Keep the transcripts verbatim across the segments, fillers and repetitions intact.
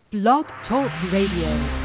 Blog Talk Radio.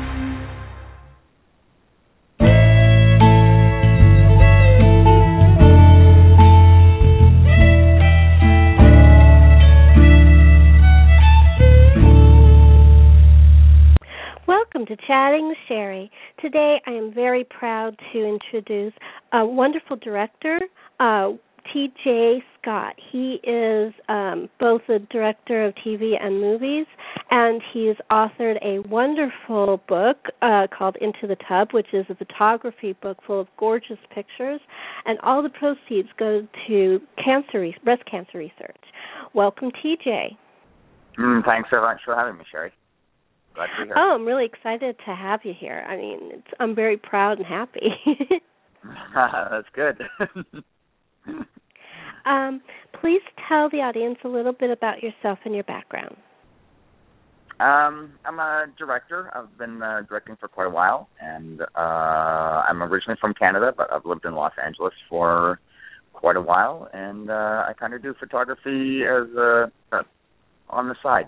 Welcome to Chatting with Sherry. Today I am very proud to introduce a wonderful director, uh, T J Scott. He is um, both a director of T V and movies, and he's authored a wonderful book uh, called Into the Tub, which is a photography book full of gorgeous pictures, and all the proceeds go to cancer, re- breast cancer research. Welcome, T J. Mm, thanks so much for having me, Sherry. Glad to be here. Oh, I'm really excited to have you here. I mean, it's, I'm very proud and happy. That's good. um, please tell the audience a little bit about yourself and your background. Um, I'm a director. I've been uh, directing for quite a while, and uh, I'm originally from Canada, but I've lived in Los Angeles for quite a while, and uh, I kind of do photography as a, uh, on the side.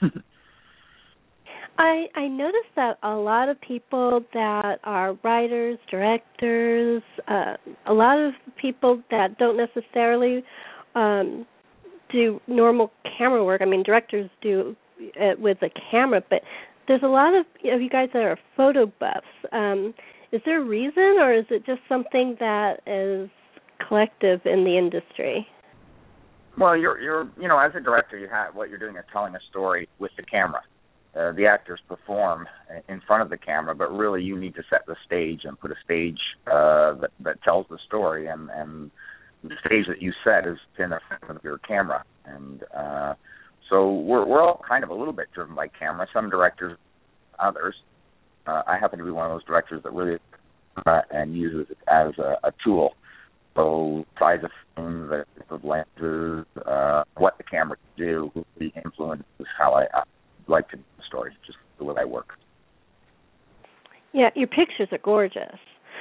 I, I noticed that a lot of people that are writers, directors, uh, a lot of people that don't necessarily um, do normal camera work. I mean, directors do it with a camera, but there's a lot of, of you guys that are photo buffs. Um, is there a reason, or is it just something that is collective in the industry? Well, you're, you're, you know, as a director, you have what you're doing is telling a story with the camera. Uh, the actors perform in front of the camera, but really you need to set the stage and put a stage uh, that, that tells the story, and, and the stage that you set is in the front of your camera. And uh, so we're, we're all kind of a little bit driven by camera. Some directors, others. Uh, I happen to be one of those directors that really uh, and uses it as a, a tool. So size of film, the type of lenses, uh, what the camera can do, the influence is how I, I like to do the story, just the way I work. Yeah, your pictures are gorgeous.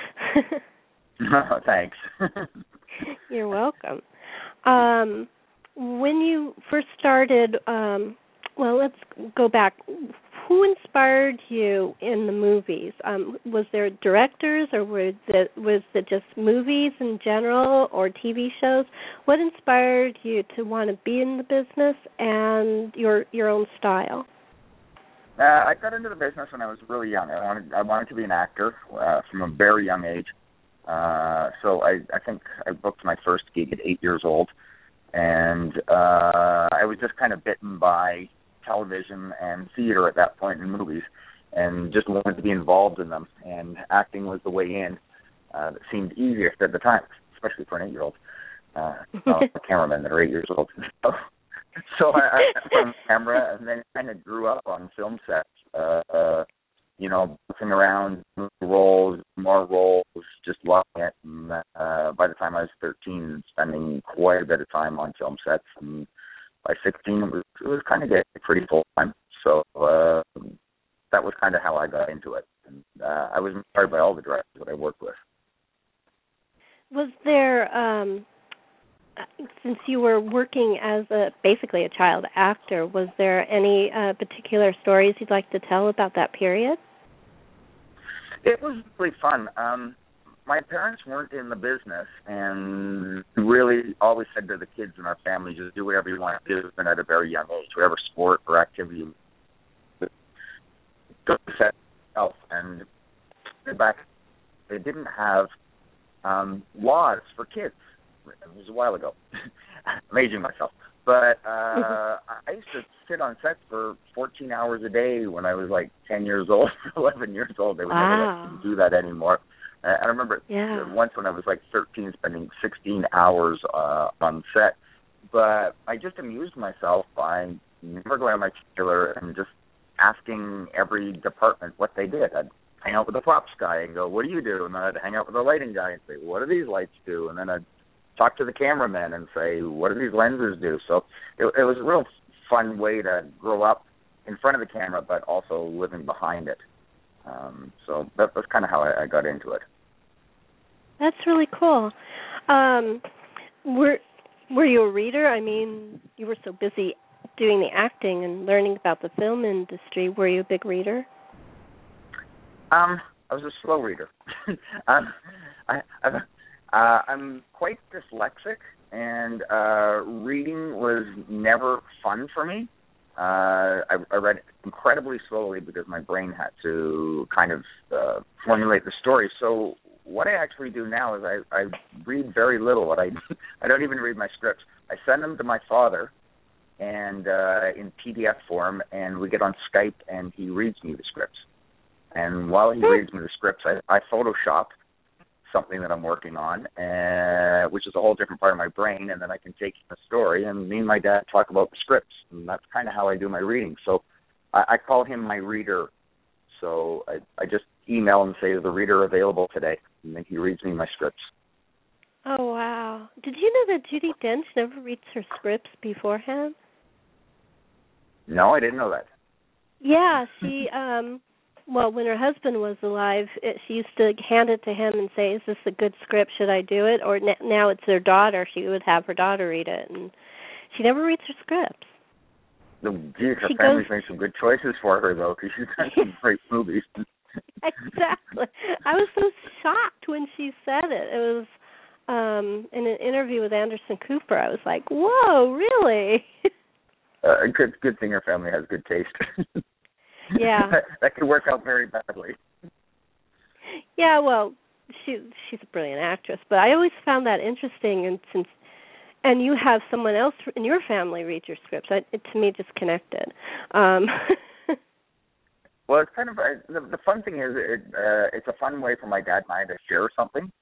Thanks. You're welcome. Um, when you first started, um, well, let's go back. Who inspired you in the movies? Um, was there directors, or were the, was it just movies in general, or T V shows? What inspired you to want to be in the business and your your own style? Uh, I got into the business when I was really young. I wanted I wanted to be an actor uh, from a very young age. Uh, so I, I think I booked my first gig at eight years old, and uh, I was just kind of bitten by television and theater at that point in movies, and just wanted to be involved in them. And acting was the way in. Uh, that seemed easiest at the time, especially for an eight-year-old. Uh, well, cameramen that are eight years old. So, so I, I from camera, and then kind of grew up on film sets. Uh, uh, you know, bouncing around, roles, more roles, just loving it. And uh, by the time I was thirteen, spending quite a bit of time on film sets, and by sixteen, it was, it was kind of getting pretty full time. So uh, that was kind of how I got into it. And uh, I was inspired by all the directors that I worked with. Was there, um, since you were working as a basically a child actor, was there any uh, particular stories you'd like to tell about that period? It was really fun. Um, my parents weren't in the business, and really always said to the kids in our family, just do whatever you want to do, and at a very young age, whatever sport or activity, go set yourself. And back, they didn't have um, laws for kids. It was a while ago. I'm aging myself. But uh, I used to sit on sets for fourteen hours a day when I was like ten years old, eleven years old. They would wow. never let me do that anymore. Uh, I remember yeah. once when I was like thirteen, spending sixteen hours uh, on set. But I just amused myself by never going on my trailer and just asking every department what they did. I'd hang out with the props guy and go, what do you do? And then I'd hang out with the lighting guy and say, what do these lights do? And then I'd talk to the cameraman and say, what do these lenses do? So it, it was a real fun way to grow up in front of the camera, but also living behind it. Um, so that was kind of how I, I got into it. That's really cool. Um, were were you a reader? I mean, you were so busy doing the acting and learning about the film industry, were you a big reader? Um, I was a slow reader. um, I, I, uh, I'm quite dyslexic, and uh, reading was never fun for me. Uh, I, I read incredibly slowly because my brain had to kind of uh, formulate the story. So what I actually do now is I, I read very little. I I don't even read my scripts. I send them to my father, and uh, in P D F form, and we get on Skype, and he reads me the scripts. And while he reads me the scripts, I, I Photoshop something that I'm working on, uh, which is a whole different part of my brain, and then I can take the story, and me and my dad talk about the scripts, and that's kind of how I do my reading. So I, I call him my reader. So I, I just email and say, is the reader available today? And then he reads me my scripts. Oh, wow. Did you know that Judi Dench never reads her scripts beforehand? No, I didn't know that. Yeah, she, um, well, when her husband was alive, it, she used to hand it to him and say, is this a good script? Should I do it? Or n- now it's their daughter. She would have her daughter read it. And she never reads her scripts. Oh, geez, her she family's goes, made some good choices for her, though, because she's done some great movies. Exactly. I was so shocked when she said it. It was um, in an interview with Anderson Cooper. I was like, whoa, really? uh, good, good thing her family has good taste. Yeah. that, that could work out very badly. Yeah, well, she she's a brilliant actress, but I always found that interesting, and since and you have someone else in your family read your scripts, I, it to me just connected. Um, well, it's kind of uh, the, the fun thing is it, uh, it's a fun way for my dad and I to share something.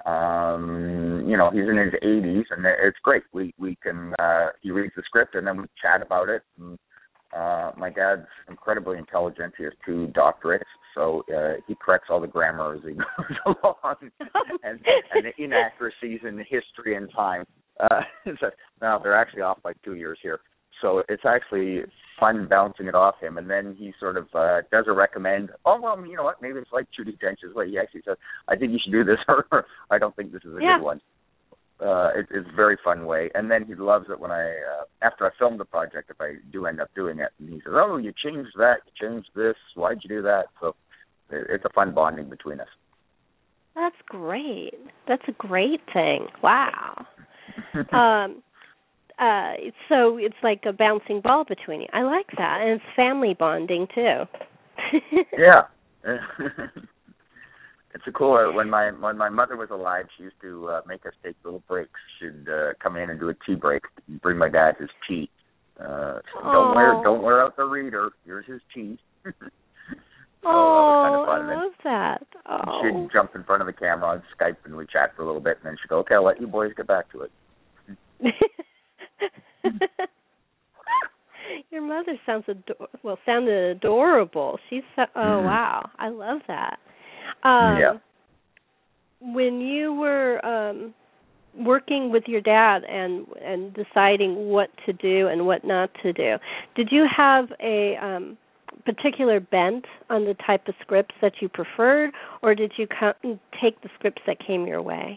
Um, you know, he's in his eighties, and it's great. We we can uh, he reads the script, and then we chat about it. And, Uh, my dad's incredibly intelligent. He has two doctorates, so uh, he corrects all the grammar as he goes along, and, and the inaccuracies in history and time. Uh, so, now, they're actually off by two years here. So it's actually fun bouncing it off him, and then he sort of uh, does a recommend, oh, well, you know what, maybe it's like Judi Dench's way. He actually says, I think you should do this, or I don't think this is a yeah. good one. Uh, it, it's a very fun way. And then he loves it when I, uh, after I film the project, if I do end up doing it, and he says, oh, you changed that, you changed this, why'd you do that? So it, it's a fun bonding between us. That's great. That's a great thing. Wow. um, uh, so it's like a bouncing ball between you. I like that. And it's family bonding, too. Yeah. It's a cool. Uh, when my when my mother was alive, she used to uh, make us take little breaks. She'd uh, come in and do a tea break, and bring my dad his tea. Uh, so don't wear don't wear out the reader. Here's his tea. so oh, that was kind of fun. I love that. Oh. She'd jump in front of the camera on Skype, and we'd chat for a little bit, and then she'd go, "Okay, I'll let you boys get back to it." Your mother sounds ador- well sounded adorable. She's so, oh mm-hmm. wow, I love that. Um, yeah. When you were um, working with your dad and and deciding what to do and what not to do, did you have a um, particular bent on the type of scripts that you preferred, or did you co- take the scripts that came your way?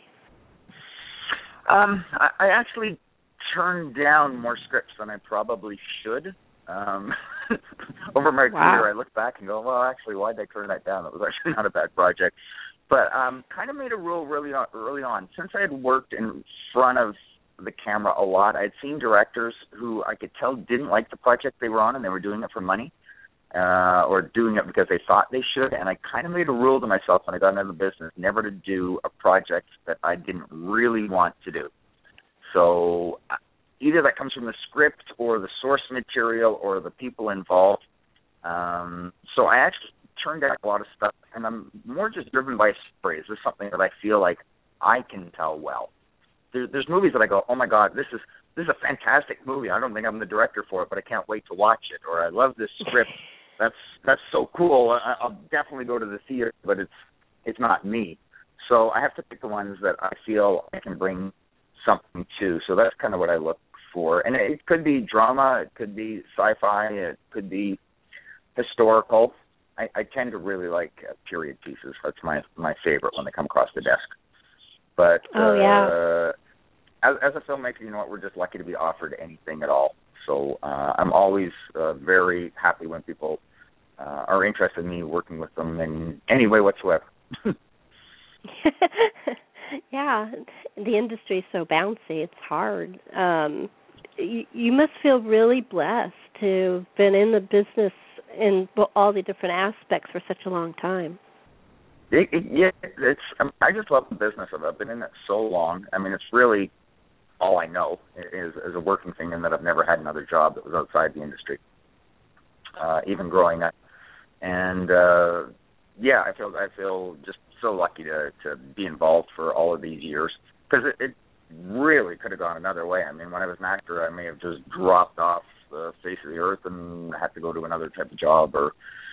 Um, I, I actually turned down more scripts than I probably should. Um, over my wow. career, I look back and go, well, actually, why did I turn that down? It was actually not a bad project. But um, kind of made a rule really on, early on. Since I had worked in front of the camera a lot, I had seen directors who I could tell didn't like the project they were on, and they were doing it for money uh, or doing it because they thought they should. And I kind of made a rule to myself when I got into the business never to do a project that I didn't really want to do. So either that comes from the script or the source material or the people involved. Um, so I actually turned out a lot of stuff, and I'm more just driven by stories. This is something that I feel like I can tell well. There, there's movies that I go, oh my God, this is this is a fantastic movie. I don't think I'm the director for it, but I can't wait to watch it. Or I love this script. That's that's so cool. I, I'll definitely go to the theater, but it's it's not me. So I have to pick the ones that I feel I can bring something to. So that's kind of what I look for. And it could be drama, it could be sci-fi, it could be historical. I, I tend to really like uh, period pieces. That's my my favorite when they come across the desk. But oh, uh, yeah. as, as a filmmaker, you know what? We're just lucky to be offered anything at all. So uh, I'm always uh, very happy when people uh, are interested in me working with them in any way whatsoever. Yeah, the industry is so bouncy. It's hard. Um, you, you must feel really blessed to have been in the business in all the different aspects for such a long time. It, it, yeah, it's. Um, I just love the business of it. I've been in it so long. I mean, it's really all I know is, is a working thing, and that I've never had another job that was outside the industry, uh, even growing up. And uh, yeah, I feel I feel just so lucky to to be involved for all of these years, because it, it really could have gone another way. I mean, when I was an actor, I may have just dropped off the face of the earth and had to go to another type of job, or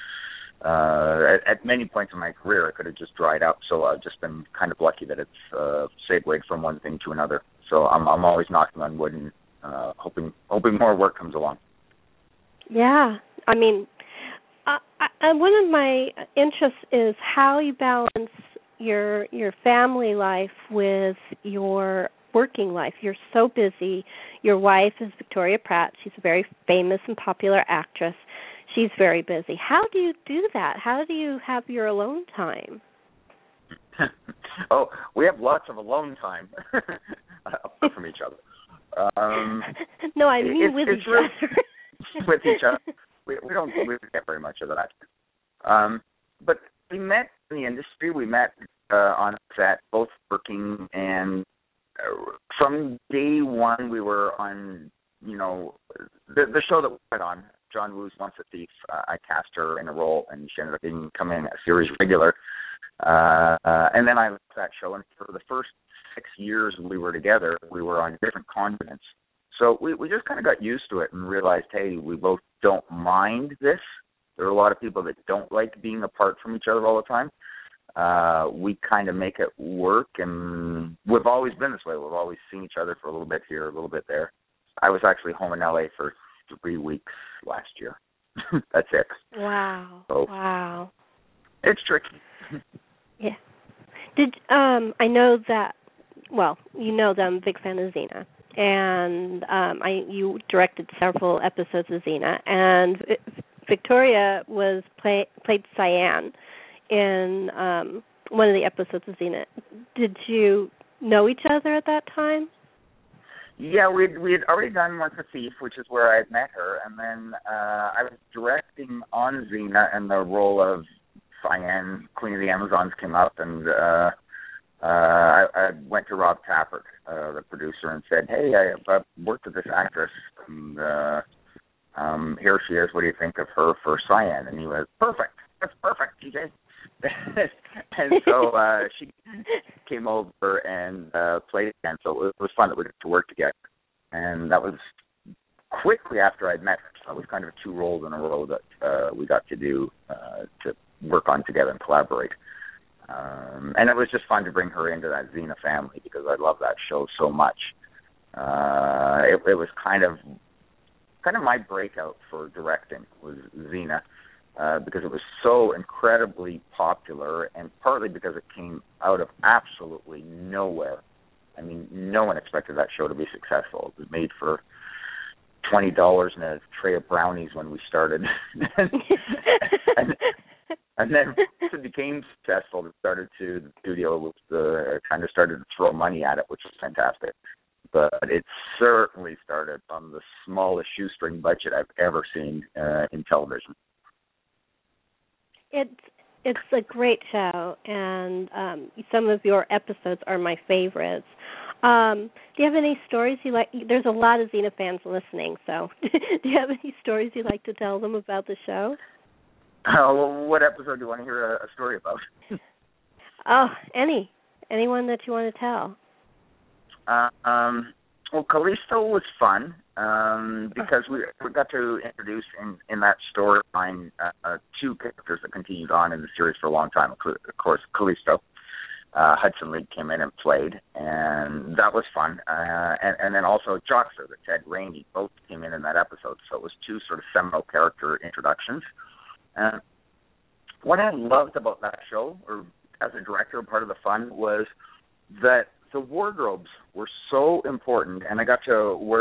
uh, at, at many points in my career, I could have just dried up. So I've just been kind of lucky that it's uh, segued from one thing to another. So I'm I'm always knocking on wood and uh, hoping hoping more work comes along. Yeah, I mean, I, I, one of my interests is how you balance your your family life with your working life. You're so busy. Your wife is Victoria Pratt. She's a very famous and popular actress. She's very busy. How do you do that? How do you have your alone time? Oh, we have lots of alone time apart from each other. Um, no, I mean it's, with it's each really, other. with each other. We, we don't we don't get very much of that. Um, but we met in the industry. We met uh, on set, both working, and uh, from day one we were on, you know, the, the show that we went on, John Woo's Once a Thief. Uh, I cast her in a role, and she ended up becoming a series regular. Uh, uh, and then I left that show, and for the first six years we were together, we were on different continents. So we, we just kind of got used to it and realized, hey, we both don't mind this. There are a lot of people that don't like being apart from each other all the time. Uh, we kind of make it work, and we've always been this way. We've always seen each other for a little bit here, a little bit there. I was actually home in L A for three weeks last year. That's it. Wow. So wow. It's tricky. Yeah. Did um I know that well, you know that I'm a big fan of Xena, and um I you directed several episodes of Xena, and Victoria was play, played Cyan in um one of the episodes of Xena. Did you know each other at that time? Yeah, we'd we'd already done Once a Thief, which is where I had met her, and then uh I was directing on Xena, and the role of Cyan, Queen of the Amazons, came up, and uh, uh, I, I went to Rob Tappert, uh, the producer, and said, hey, I, I've worked with this actress, and uh, um, here she is. What do you think of her for Cyan? And he was, perfect. That's perfect, T J. And so uh, she came over and uh, played again, so it was fun that we got to work together. And that was quickly after I'd met her, so it was kind of two roles in a row that uh, we got to do uh, to work on together and collaborate. Um, and it was just fun to bring her into that Xena family because I love that show so much. Uh, it, it was kind of kind of my breakout for directing was Xena uh, because it was so incredibly popular, and partly because it came out of absolutely nowhere. I mean, no one expected that show to be successful. It was made for twenty dollars and a tray of brownies when we started. and, and, and then it became successful. It started to, the studio was the, kind of started to throw money at it, which was fantastic. But it certainly started from the smallest shoestring budget I've ever seen uh, in television. It's it's a great show, and um, some of your episodes are my favorites. Um, do you have any stories you like? There's a lot of Xena fans listening, so do you have any stories you'd like to tell them about the show? Uh, well, what episode do you want to hear a, a story about? Oh, any. Anyone that you want to tell. Uh, um, well, Callisto was fun um, because we, we got to introduce in, in that storyline uh, uh, two characters that continued on in the series for a long time. Of course, Callisto. Uh, Hudson League came in and played, and that was fun. Uh, and, and then also Joxer, the Ted Rainey, both came in in that episode. So it was two sort of seminal character introductions. Uh, what I loved about that show, or as a director, part of the fun, was that the wardrobes were so important, and I got to work with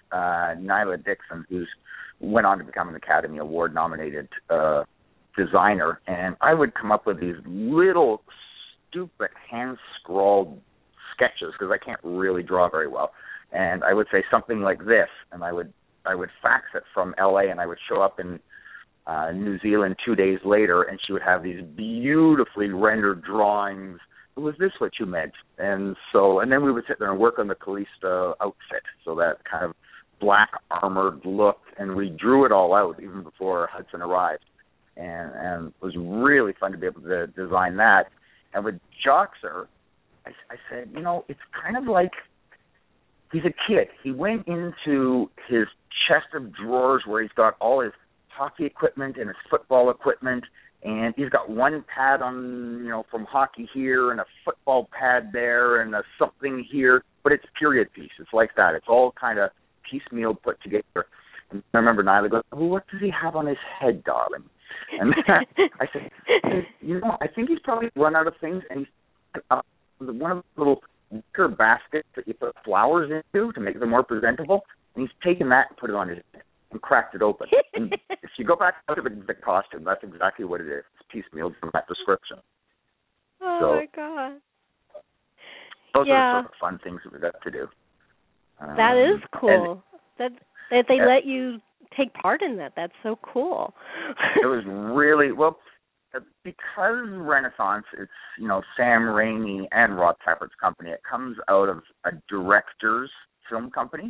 uh, Nyla Dixon, who's went on to become an Academy Award nominated uh, designer, and I would come up with these little stupid hand scrawled sketches because I can't really draw very well, and I would say something like this, and I would I would fax it from L A, and I would show up in uh, New Zealand two days later, and she would have these beautifully rendered drawings. Was this what you meant? And so, and then we would sit there and work on the Callisto outfit, so that kind of black armored look, and we drew it all out even before Hudson arrived, and and it was really fun to be able to design that. And with Joxer, I, I said, you know, it's kind of like he's a kid. He went into his chest of drawers where he's got all his hockey equipment and his football equipment, and he's got one pad on, you know, from hockey here and a football pad there and a something here, but it's a period piece. It's like that. It's all kind of piecemeal put together. And I remember Nyla goes, well, what does he have on his head, darling? And I said, you know, I think he's probably run out of things, and he's uh, one of the little wicker baskets that you put flowers into to make them more presentable, and he's taken that and put it on his head and cracked it open. And if you go back to the, the costume, that's exactly what it is. It's piecemeal from that description. Oh, so, my God. Those yeah. are the sort of fun things that we got to do. Um, that is cool. That, that they and, let you take part in that. That's so cool. It was really, well, because Renaissance, it's, you know, Sam Raimi and Rod Tapert's company. It comes out of a director's film company.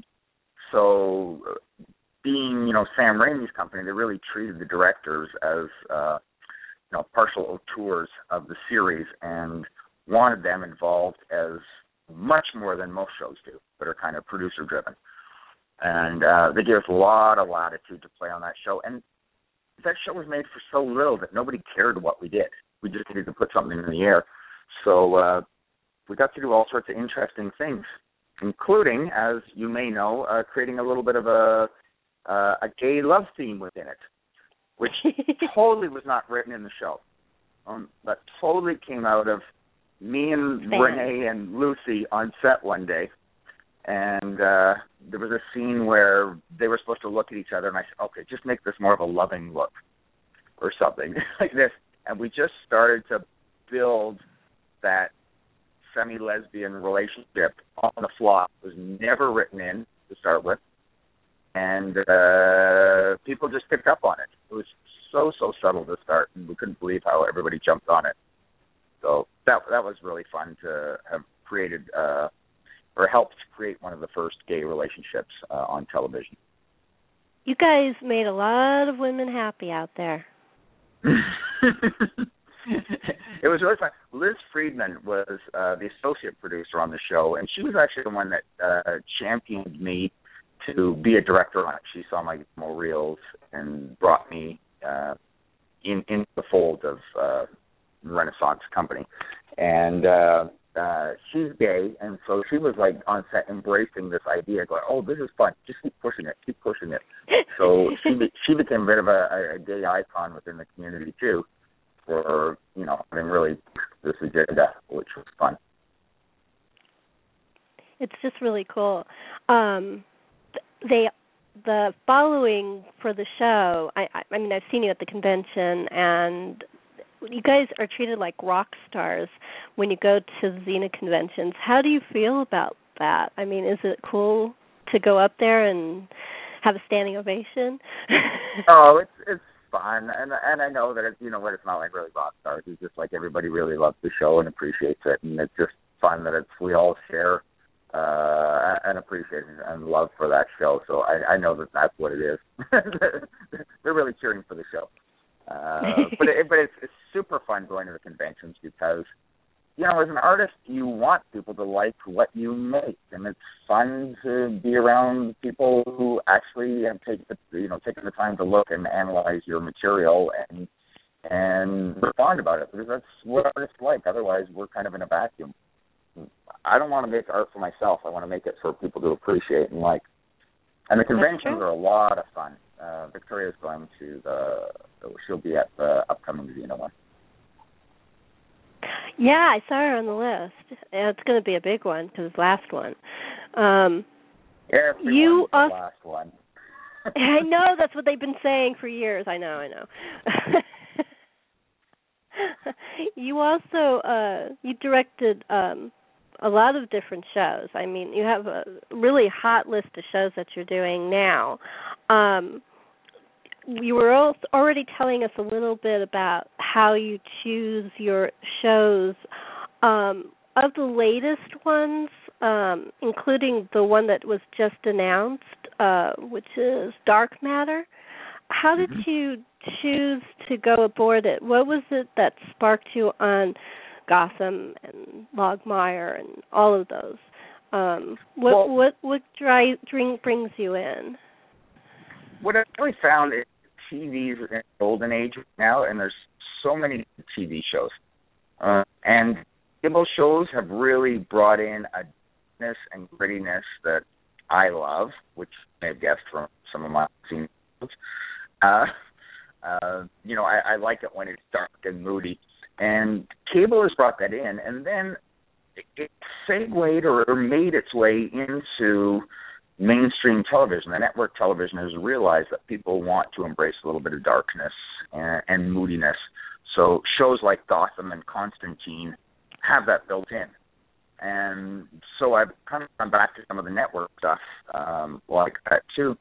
So being, you know, Sam Raimi's company, they really treated the directors as, uh, you know, partial auteurs of the series and wanted them involved as much more than most shows do that are kind of producer-driven. And uh, they gave us a lot of latitude to play on that show. And that show was made for so little that nobody cared what we did. We just needed to put something in the air. So uh, we got to do all sorts of interesting things, including, as you may know, uh, creating a little bit of a uh, a gay love theme within it, which totally was not written in the show. Um, that totally came out of me and Fan. Renee and Lucy on set one day. And uh, there was a scene where they were supposed to look at each other, and I said, okay, just make this more of a loving look or something like this. And we just started to build that semi-lesbian relationship on the fly. It was never written in to start with. And uh, people just picked up on it. It was so, so subtle to start, and we couldn't believe how everybody jumped on it. So that that was really fun to have created uh, or helped create one of the first gay relationships uh, on television. You guys made a lot of women happy out there. It was really fun. Liz Friedman was uh, the associate producer on the show, and she was actually the one that uh, championed me to be a director on it. She saw my demo reels and brought me uh, in into the fold of uh, Renaissance Company. And uh, uh, she's gay, and so she was like on set embracing this idea, going, "Oh, this is fun. Just keep pushing it, keep pushing it." So she be- she became a bit of a, a gay icon within the community too, for, you know, having really this agenda, which was fun. It's just really cool. Um, they the following for the show. I, I mean, I've seen you at the convention, and you guys are treated like rock stars when you go to the Xena conventions. How do you feel about that? I mean, is it cool to go up there and have a standing ovation? Oh, it's it's fun, and and I know that it's, you know what, it's not like really rock stars. It's just like everybody really loves the show and appreciates it, and it's just fun that it's we all share uh, an appreciation and love for that show. So I, I know that that's what it is. They're really cheering for the show. Uh, but it, but it's, it's super fun going to the conventions because, you know, as an artist, you want people to like what you make, and it's fun to be around people who actually have taken the, you know, taken the time to look and analyze your material and and respond about it, because that's what artists like. Otherwise, we're kind of in a vacuum. I don't want to make art for myself. I want to make it for people to appreciate and like. And the conventions are a lot of fun. Uh, Victoria's going to the, she'll be at the upcoming Xena one. Yeah, I saw her on the list. It's going to be a big one because it's the last one. Um, Everyone's you the also, last one. I know, that's what they've been saying for years. I know, I know. You also, uh, you directed um, a lot of different shows. I mean, you have a really hot list of shows that you're doing now. Um, you were already telling us a little bit about how you choose your shows. Um, of the latest ones, um, including the one that was just announced, uh, which is Dark Matter, how did Mm-hmm. you choose to go aboard it? What was it that sparked you on Gotham and Logmire and all of those? Um, what Well, what what dry, drink brings you in? what I've really found is T V's in the golden age now, and there's so many T V shows. Uh, and cable shows have really brought in a darkness and grittiness that I love, which you may have guessed from some of my scenes. Uh, uh, you know, I, I like it when it's dark and moody. And cable has brought that in, and then it, it segued or, or made its way into mainstream television. The network television has realized that people want to embrace a little bit of darkness and, and moodiness. So shows like Gotham and Constantine have that built in. And so I've kind of gone back to some of the network stuff um, like that too.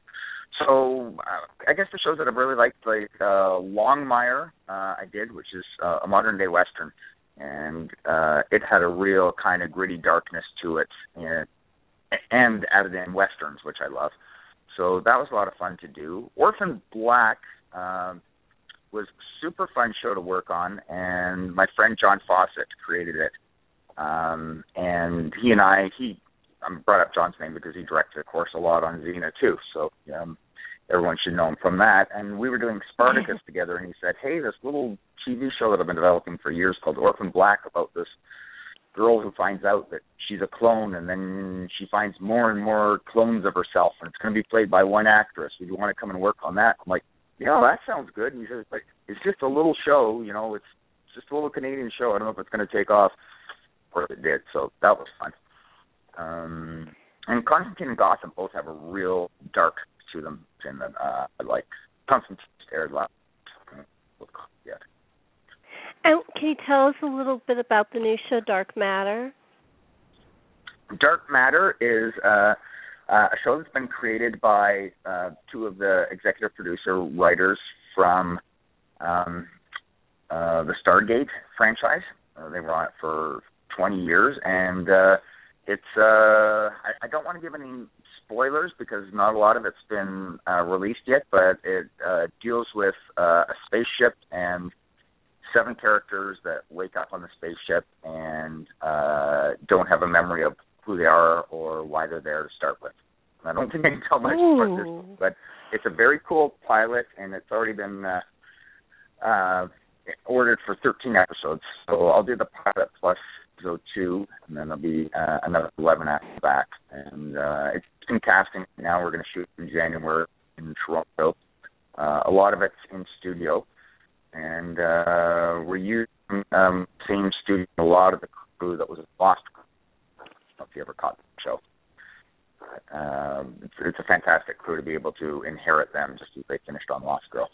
So uh, I guess the shows that I've really liked, like uh, Longmire, uh, I did, which is uh, a modern-day Western. And uh, it had a real kind of gritty darkness to it, and, and added in Westerns, which I love. So that was a lot of fun to do. Orphan Black um, was a super fun show to work on, and my friend John Fawcett created it. Um, and he and I, he I brought up John's name because he directed, of course, a lot on Xena, too. So um, everyone should know him from that. And we were doing Spartacus together, and he said, hey, this little T V show that I've been developing for years called Orphan Black about this girl who finds out that she's a clone, and then she finds more and more clones of herself, and it's going to be played by one actress. Would you want to come and work on that? I'm like, yeah, that sounds good. And he says, like, it's just a little show, you know, it's just a little Canadian show. I don't know if it's going to take off. Of course it did, so that was fun. Um, and Constantine and Gotham both have a real dark to them, and uh, like Constantine aired last. Yeah. And can you tell us a little bit about the new show, Dark Matter? Dark Matter is uh, uh, a show that's been created by uh, two of the executive producer writers from um, uh, the Stargate franchise. Uh, they were on it for twenty years, and uh, it's, uh, I, I don't want to give any spoilers because not a lot of it's been uh, released yet, but it uh, deals with uh, a spaceship and seven characters that wake up on the spaceship and uh, don't have a memory of who they are or why they're there to start with. I don't think I can tell much Ooh. about this, but it's a very cool pilot, and it's already been uh, uh, ordered for thirteen episodes. So I'll do the pilot plus episode two, and then there'll be uh, another eleven after that. And uh, it's in casting now. We're going to shoot in January in Toronto. Uh, a lot of it's in studio. And uh, we're using um, same studio, a lot of the crew that was Lost. I don't know if you ever caught the show. But, um, it's, it's a fantastic crew to be able to inherit them just as they finished on Lost Girl.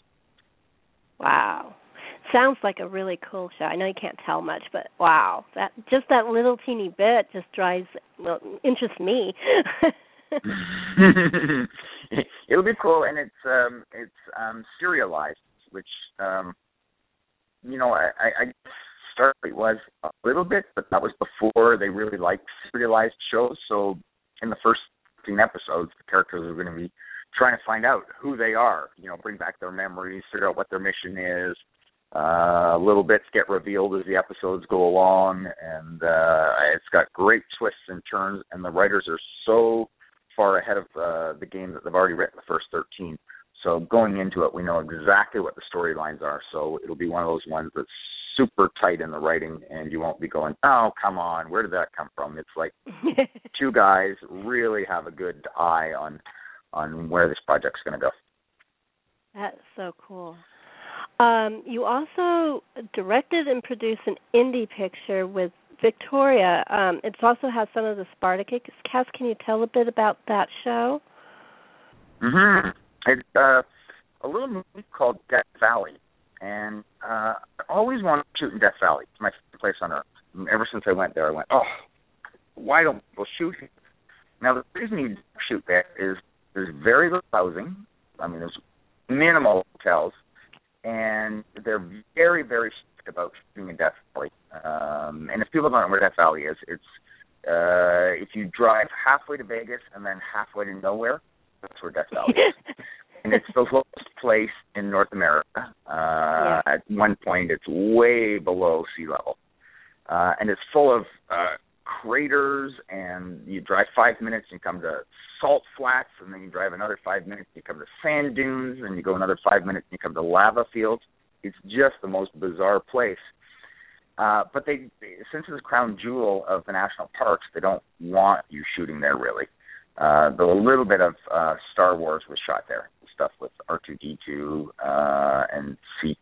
Wow. Sounds like a really cool show. I know you can't tell much, but wow. That just that little teeny bit just drives, well, interests me. It'll be cool, and it's um, it's um, serialized, which um, you know, I, I, I Stargate was a little bit, but that was before they really liked serialized shows. So in the first fifteen episodes, the characters are going to be trying to find out who they are, you know, bring back their memories, figure out what their mission is. Uh, little bits get revealed as the episodes go along, and uh, it's got great twists and turns, and the writers are so far ahead of uh, the game that they've already written the first thirteen. So going into it, we know exactly what the storylines are. So it'll be one of those ones that's super tight in the writing, and you won't be going, oh, come on, where did that come from? It's like two guys really have a good eye on on where this project's going to go. That's so cool. Um, you also directed and produced an indie picture with Victoria. Um, it also has some of the Spartacus cast. Can you tell a bit about that show? Mm-hmm. It's uh, a little movie called Death Valley, and uh, I always wanted to shoot in Death Valley. It's my favorite place on earth. And ever since I went there, I went, oh, why don't people shoot here? Now, the reason you shoot there is there's very little housing. I mean, there's minimal hotels, and they're very, very strict about shooting in Death Valley. Um, and if people don't know where Death Valley is, it's uh, if you drive halfway to Vegas and then halfway to nowhere, that's where Death Valley is. And it's the lowest place in North America. Uh, yeah. At one point, it's way below sea level. Uh, and it's full of uh, craters, and you drive five minutes and you come to salt flats, and then you drive another five minutes and you come to sand dunes, and you go another five minutes and you come to lava fields. It's just the most bizarre place. Uh, but they, since it's the crown jewel of the national parks, they don't want you shooting there, really. Uh, though a little bit of uh, Star Wars was shot there, stuff with R two D two uh, and C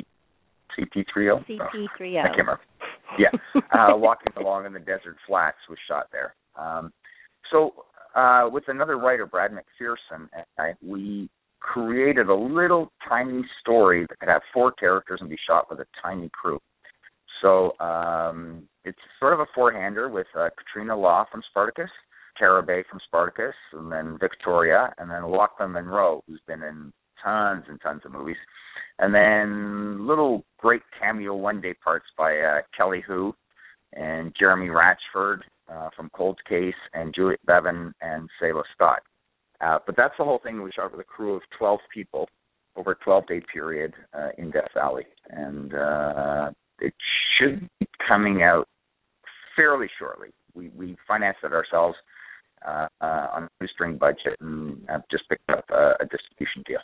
P three O. C P three O. I can't remember. Yeah, uh, Walking Along in the Desert Flats was shot there. Um, so uh, with another writer, Brad McPherson, and I, we created a little tiny story that could have four characters and be shot with a tiny crew. So um, it's sort of a four-hander with uh, Katrina Law from Spartacus, Tara Bay from Spartacus, and then Victoria, and then Lachlan Monroe, who's been in tons and tons of movies. And then little great cameo one-day parts by uh, Kelly Hu and Jeremy Ratchford uh, from Cold Case, and Juliet Bevan and Selah Scott. Uh, but that's the whole thing. We shot with a crew of twelve people over a twelve-day period uh, in Death Valley. And uh, it should be coming out fairly shortly. We, we financed it ourselves uh, uh, on a string budget, and have just picked up a, a distribution deal.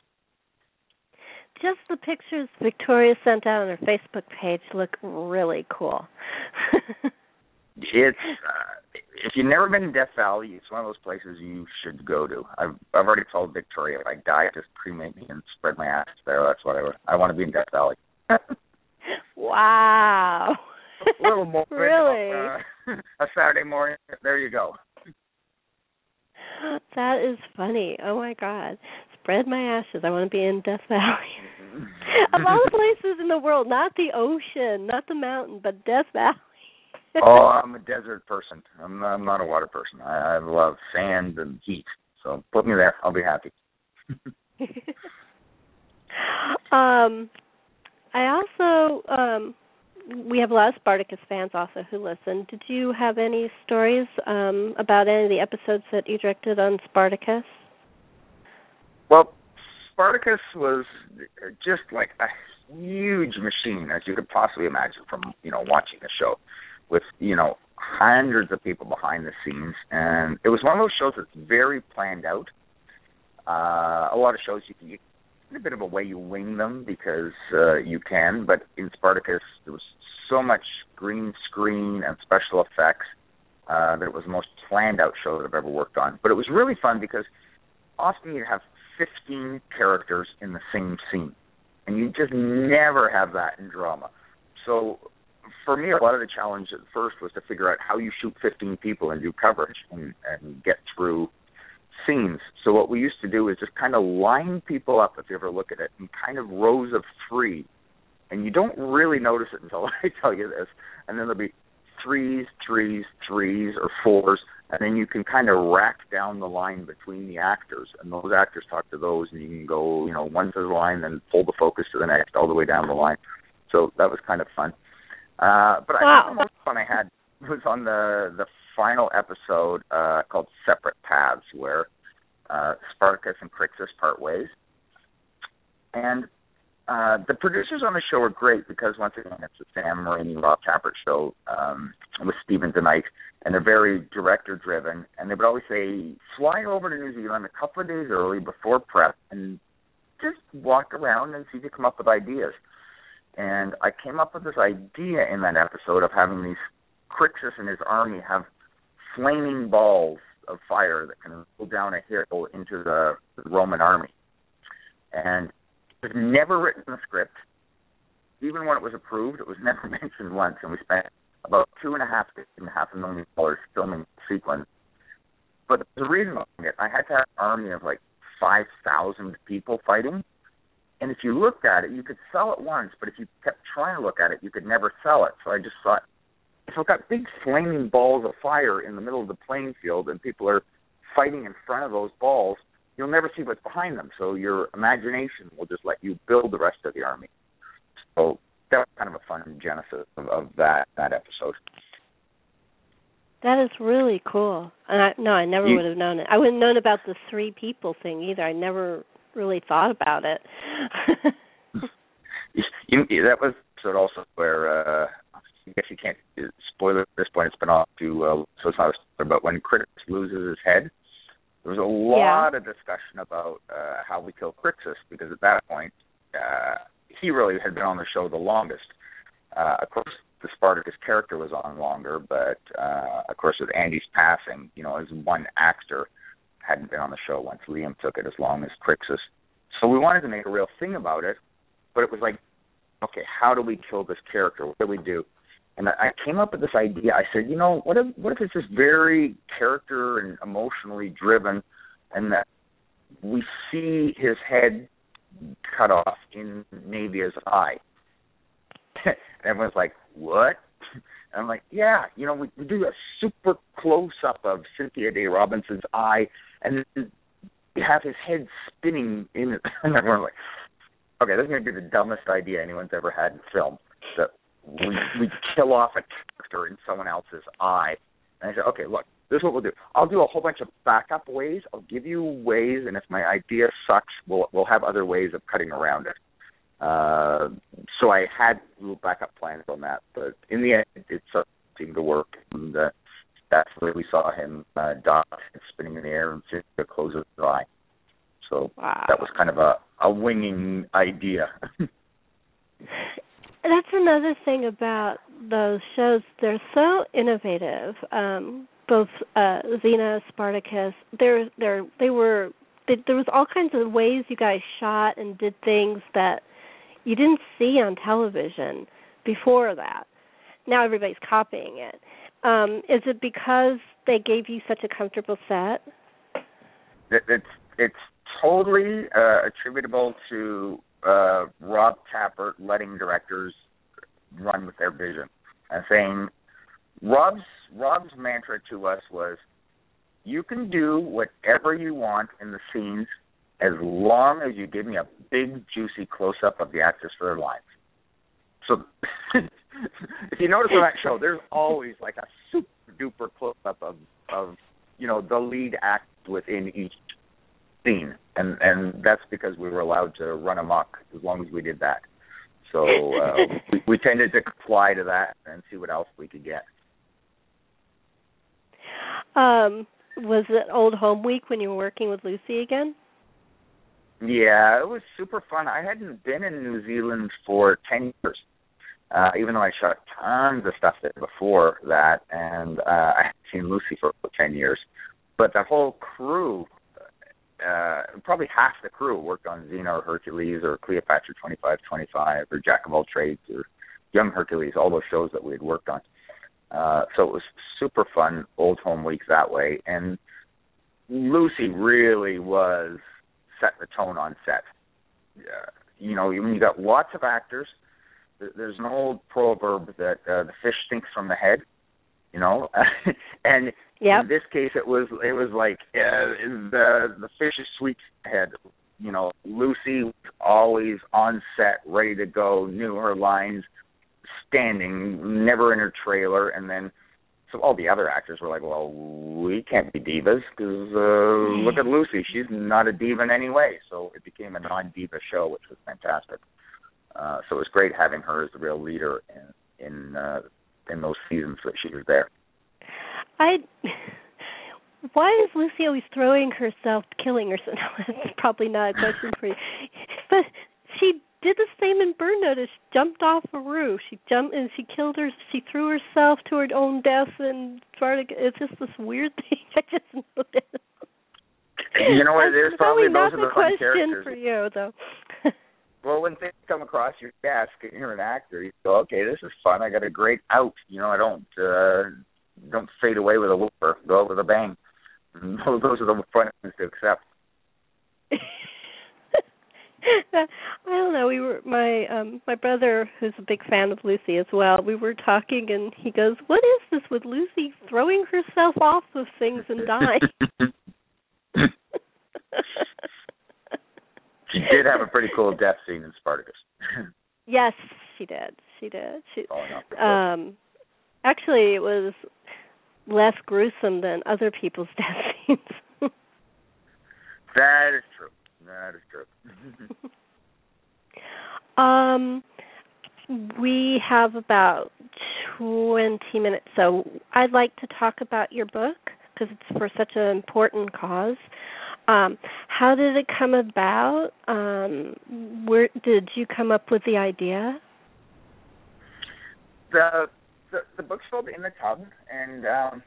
Just the pictures Victoria sent out on her Facebook page look really cool. It's uh, if you've never been to Death Valley, it's one of those places you should go to. I've I've already told Victoria if I die, just cremate me and spread my ashes there. That's what I I want to be in Death Valley. Wow. A little more. Really? Uh, a Saturday morning. There you go. That is funny. Oh my God. Spread my ashes. I want to be in Death Valley. Of all the places in the world, not the ocean, not the mountain, but Death Valley. Oh, I'm a desert person. I'm not, I'm not a water person. I, I love sand and heat. So put me there. I'll be happy. um, I also, um, we have a lot of Spartacus fans also who listen. Did you have any stories um, about any of the episodes that you directed on Spartacus? Well, Spartacus was just like a huge machine, as you could possibly imagine from, you know, watching the show, with, you know, hundreds of people behind the scenes. And it was one of those shows that's very planned out. Uh, a lot of shows, you can, you, a bit of a way you wing them because uh, you can, but in Spartacus, there was so much green screen and special effects uh, that it was the most planned out show that I've ever worked on. But it was really fun because often you have fifteen characters in the same scene, and you just never have that in drama. So for me, a lot of the challenge at first was to figure out how you shoot fifteen people and do coverage and, and get through scenes. So what we used to do is just kind of line people up, if you ever look at it, in kind of rows of three, and you don't really notice it until I tell you this, and then there'll be threes, threes, threes, or fours, and then you can kind of rack down the line between the actors, and those actors talk to those, and you can go, you know, one to the line, then pull the focus to the next, all the way down the line. So that was kind of fun. Uh, but wow. I think the most fun I had was on the the final episode uh, called Separate Paths, where uh, Spartacus and Crixus part ways. And uh, the producers on the show are great because, once again, it's the Sam Raimi, Rob Tapert show um, with Stephen DeKnight, and they're very director-driven. And they would always say, fly over to New Zealand a couple of days early before prep and just walk around and see if you come up with ideas. And I came up with this idea in that episode of having these Crixus and his army have flaming balls of fire that can go down a hill into the, the Roman army. And it was never written in the script. Even when it was approved, it was never mentioned once. And we spent about two and a half and a half a million dollars filming sequence. But the reason behind it, I had to have an army of like five thousand people fighting. And if you looked at it, you could sell it once, but if you kept trying to look at it, you could never sell it. So I just thought, if I've got big flaming balls of fire in the middle of the playing field and people are fighting in front of those balls, you'll never see what's behind them. So your imagination will just let you build the rest of the army. So that was kind of a fun genesis of, of that, that episode. That is really cool. And I, no, I never you, would have known it. I wouldn't have known about the three people thing either. I never really thought about it. you, you, that was sort of also where, uh, I guess you can't spoil it at this point. It's been off to, uh, so it's not a spoiler, but when Crixus loses his head, there was a lot yeah. of discussion about uh, how we kill Crixus, because at that point, uh, he really had been on the show the longest. Uh, of course, the Spartacus character was on longer, but uh, of course, with Andy's passing, you know, as one actor hadn't been on the show once Liam took it as long as Crixus. So we wanted to make a real thing about it, but it was like, okay, how do we kill this character? What do we do? And I came up with this idea. I said, you know, what if what if it's just very character and emotionally driven, and that we see his head cut off in Navia's eye? And everyone's like, what? And I'm like, yeah, you know, we, we do a super close-up of Cynthia Day Robinson's eye, and then we have his head spinning in it. And everyone's like, okay, this is going to be the dumbest idea anyone's ever had in film. That we we kill off a character in someone else's eye. And I said, okay, look, this is what we'll do. I'll do a whole bunch of backup ways. I'll give you ways, and if my idea sucks, we'll we'll have other ways of cutting around it. Uh, so I had little backup plans on that, but in the end, it seemed to work. And uh, that's where we saw him uh, dot spinning in the air and just the close of his eye. So wow. That was kind of a, a winging idea. That's another thing about those shows. They're so innovative. Um, both uh, Xena, Spartacus, they're, they're, they were, they, there was all kinds of ways you guys shot and did things that you didn't see on television before that. Now everybody's copying it. Um, is it because they gave you such a comfortable set? It, it's it's totally uh, attributable to uh, Rob Tapert letting directors run with their vision and saying, Rob's Rob's mantra to us was, you can do whatever you want in the scenes as long as you give me a big, juicy close-up of the actors for their lines. So if you notice on that show, there's always like a super-duper close-up of, of, you know, the lead act within each scene. And, and that's because we were allowed to run amok as long as we did that. So uh, we, we tended to fly to that and see what else we could get. Um, was it Old Home Week when you were working with Lucy again? Yeah, it was super fun. I hadn't been in New Zealand for ten years, uh, even though I shot tons of stuff there before that, and uh, I hadn't seen Lucy for ten years. But the whole crew, uh, probably half the crew worked on Xena or Hercules or Cleopatra twenty-five twenty-five or Jack of All Trades or Young Hercules, all those shows that we had worked on. Uh, so it was super fun, Old Home Week that way. And Lucy really was set the tone on set. Uh, you know, when you got lots of actors, there's an old proverb that uh, the fish stinks from the head, you know, and yep. In this case it was it was like uh, the the fish's sweet head. You know, Lucy was always on set, ready to go, knew her lines, standing, never in her trailer, and then so all the other actors were like, well, we can't be divas because uh, look at Lucy. She's not a diva in any way. So it became a non-diva show, which was fantastic. Uh, so it was great having her as the real leader in in, uh, in those seasons that she was there. I. Why is Lucy always throwing herself, killing herself? No, that's probably not a question for you. But she did the same in Burn Notice. She jumped off a roof. She jumped and she killed her. She threw herself to her own death and started. It's just this weird thing. I just noticed. You know what? There's probably those are the the fun question characters for you, though. well, when things come across your desk and you're an actor, you go, okay, this is fun. I got a great out. You know, I don't uh, don't fade away with a whooper. Go out with a bang. And those are the fun things to accept. I don't know. We were my um my brother, who's a big fan of Lucy as well. We were talking, and he goes, "What is this with Lucy throwing herself off of things and dying?" She did have a pretty cool death scene in Spartacus. Yes, she did. She did. She, oh, um, actually, it was less gruesome than other people's death scenes. That is true. That is true. um, we have about twenty minutes, so I'd like to talk about your book because it's for such an important cause. Um, how did it come about? Um, where did you come up with the idea? The the, the book's called In the Tub, and um,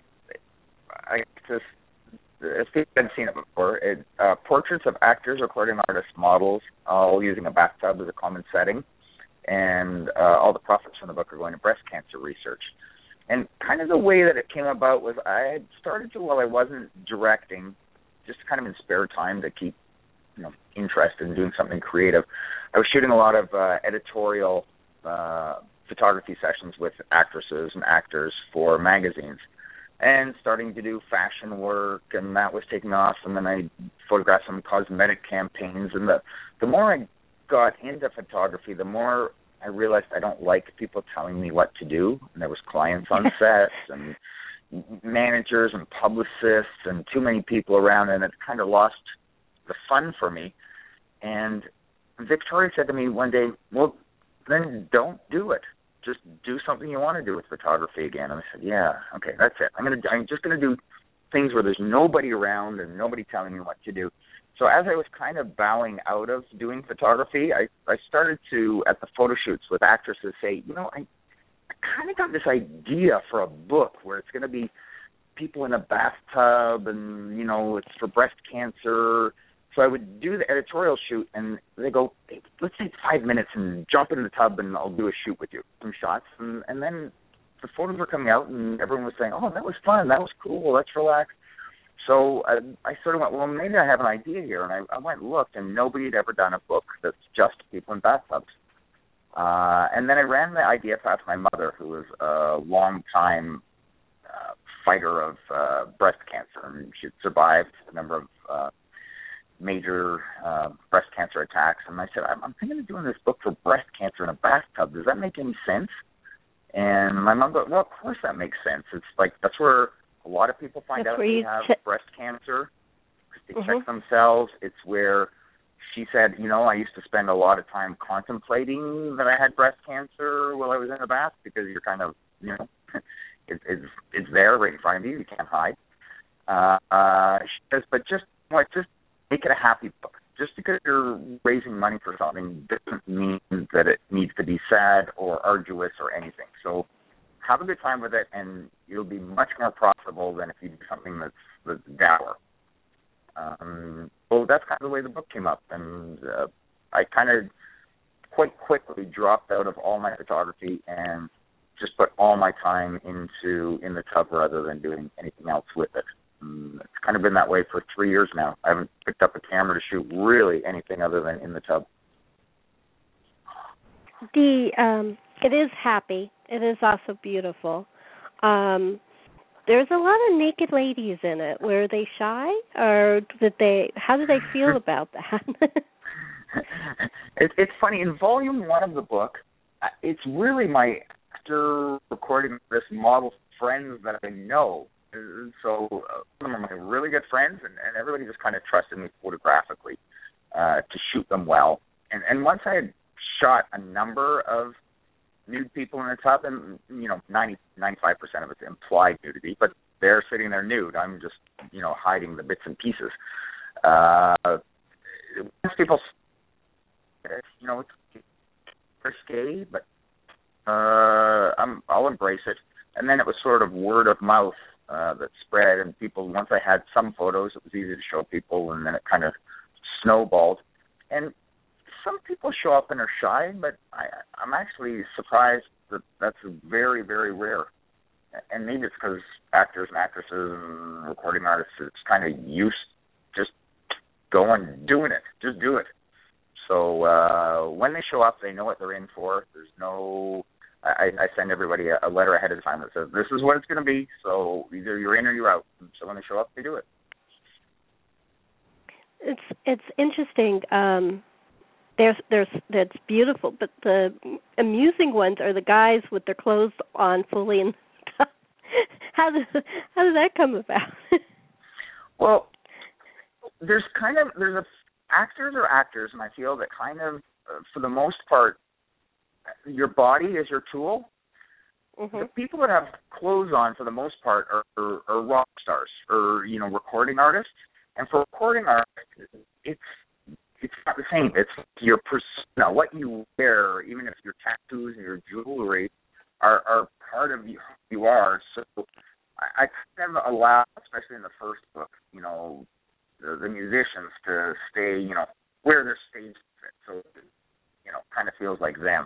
I just if people haven't seen it before, it uh, portraits of actors, recording artists, models, all using a bathtub as a common setting, and uh, all the profits from the book are going to breast cancer research. And kind of the way that it came about was I had started to, while I wasn't directing, just kind of in spare time to keep, you know, interested in doing something creative. I was shooting a lot of uh, editorial uh, photography sessions with actresses and actors for magazines, and starting to do fashion work, and that was taking off. And then I photographed some cosmetic campaigns. And the the more I got into photography, the more I realized I don't like people telling me what to do. And there was clients on sets and managers and publicists and too many people around, and it kind of lost the fun for me. And Victoria said to me one day, well, then don't do it. Just do something you want to do with photography again. And I said, yeah, okay, that's it. I'm gonna, I'm just going to do things where there's nobody around and nobody telling me what to do. So as I was kind of bowing out of doing photography, I, I started to, at the photo shoots with actresses, say, you know, I, I kind of got this idea for a book where it's going to be people in a bathtub and, you know, it's for breast cancer. So I would do the editorial shoot, and they go, hey, let's take five minutes and jump in the tub, and I'll do a shoot with you, some shots. And, and then the photos were coming out, and everyone was saying, oh, that was fun, that was cool, let's relax. So I, I sort of went, well, maybe I have an idea here. And I, I went and looked, and nobody had ever done a book that's just people in bathtubs. Uh, and then I ran the idea past my mother, who was a long-time uh, fighter of uh, breast cancer, and she had survived a number of uh, major uh, breast cancer attacks. And I said, I'm, I'm thinking of doing this book for breast cancer in a bathtub. Does that make any sense? And my mom goes, well, of course that makes sense. It's like that's where a lot of people find that's out they have ch- breast cancer, because they mm-hmm. check themselves. It's where she said, you know, I used to spend a lot of time contemplating that I had breast cancer while I was in the bath, because you're kind of, you know, it, it's it's there right in front of you. You can't hide. Uh, uh, she says, but just, you know, just make it a happy book. Just because you're raising money for something doesn't mean that it needs to be sad or arduous or anything. So have a good time with it, and you'll be much more profitable than if you do something that's, that's dour. Um, well, that's kind of the way the book came up, and uh, I kind of quite quickly dropped out of all my photography and just put all my time into In the Tub rather than doing anything else with it. And it's kind of been that way for three years now. I haven't picked up a camera to shoot really anything other than In the Tub. The um, it is happy. It is also beautiful. Um, there's a lot of naked ladies in it. Were they shy, or did they? How did they feel about that? it, it's funny. In volume one of the book, it's really my actor recording this model friends that I know. So uh, some of my really good friends, and, and everybody just kind of trusted me photographically uh, to shoot them well. And, and once I had shot a number of nude people in the tub, and, you know, ninety, ninety-five percent of it's implied nudity, but they're sitting there nude. I'm just, you know, hiding the bits and pieces. Uh, once people, you know, it's risque, but uh, I'm, I'll embrace it. And then it was sort of word of mouth uh, that spread, and people, once I had some photos, it was easy to show people, and then it kind of snowballed. And some people show up and are shy, but I, I'm actually surprised that that's very, very rare. And maybe it's because actors and actresses and recording artists, it's kind of used just going, doing it, just do it. So uh, when they show up, they know what they're in for. There's no, I, I send everybody a, a letter ahead of time that says, this is what it's going to be, so either you're in or you're out. So when they show up, they do it. It's it's interesting. Um, there's there's that's beautiful, but the amusing ones are the guys with their clothes on fully and stuff. How does how does that come about? Well, there's kind of there's a actors are actors, and I feel that kind of uh, for the most part, your body is your tool. Mm-hmm. The people that have clothes on for the most part are, are, are rock stars or you know recording artists. And for recording art, it's it's not the same. It's your persona, what you wear, even if your tattoos and your jewelry are, are part of you, who you are. So I, I kind of allow, especially in the first book, you know, the, the musicians to stay, you know, wear their stage fit, so it, you know, kind of feels like them.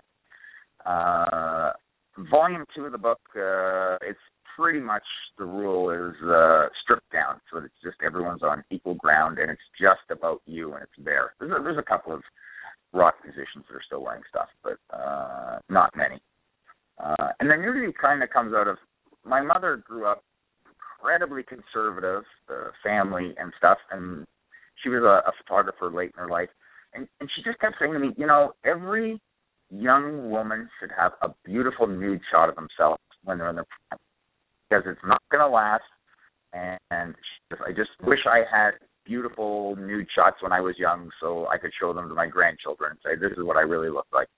Uh, volume two of the book, uh, it's pretty much the rule is uh, stripped down, so it's just everyone's on equal ground, and it's just about you, and it's there. There's a, there's a couple of rock musicians that are still wearing stuff, but uh, not many. Uh, and then nudity kind of comes out of, my mother grew up incredibly conservative uh, family and stuff, and she was a, a photographer late in her life, and, and she just kept saying to me, you know, every young woman should have a beautiful nude shot of themselves when they're in their prime, because it's not going to last, and I just wish I had beautiful nude shots when I was young so I could show them to my grandchildren and say, this is what I really look like.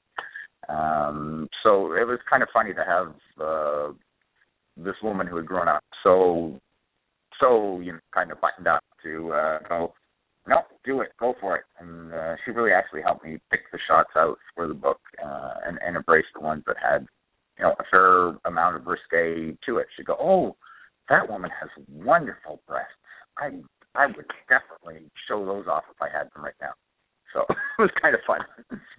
Um, so it was kind of funny to have uh, this woman who had grown up so, so you know, kind of buttoned up to uh, go, no, do it, go for it. And uh, she really actually helped me pick the shots out for the book uh, and, and embrace the ones that had, you know, a fair amount of risque to it. She'd go, oh, that woman has wonderful breasts. I I would definitely show those off if I had them right now. So it was kind of fun.